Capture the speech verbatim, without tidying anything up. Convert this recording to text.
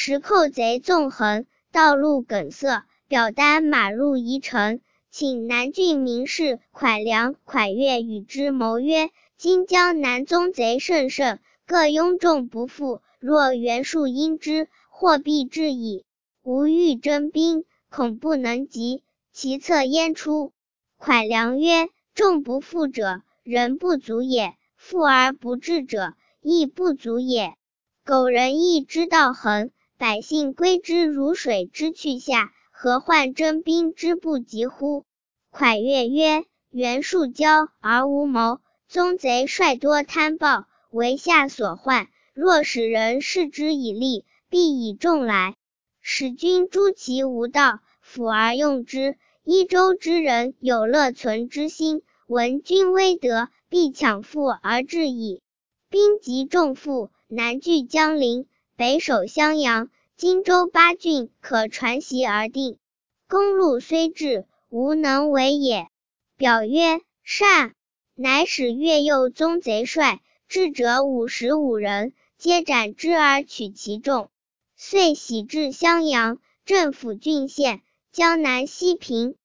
时寇贼纵横，道路梗塞，表单马入宜城，请南郡名士蒯良、蒯越与之谋曰：今江南宗贼甚盛，各拥众不复，若袁术因之，或必至矣。吾欲征兵，恐不能及，其策焉出？蒯良曰：众不复者，人不足也；富而不治者，亦不足也。苟仁义之道恒，百姓归之如水之去下，何患征兵之不及乎？蒯越曰：袁术骄而无谋，宗贼率多贪暴，为下所患。若使人视之以利，必以众来。使君诛其无道，辅而用之。益州之人有乐存之心，闻君威德，必抢富而至矣。兵及众富，南据江陵，北守襄阳，荆州八郡可传习而定。公路虽至，无能为也。表曰：善。乃使越右宗贼帅，至者五十五人，皆斩之而取其众。遂徙至襄阳，镇抚郡县，江南西平，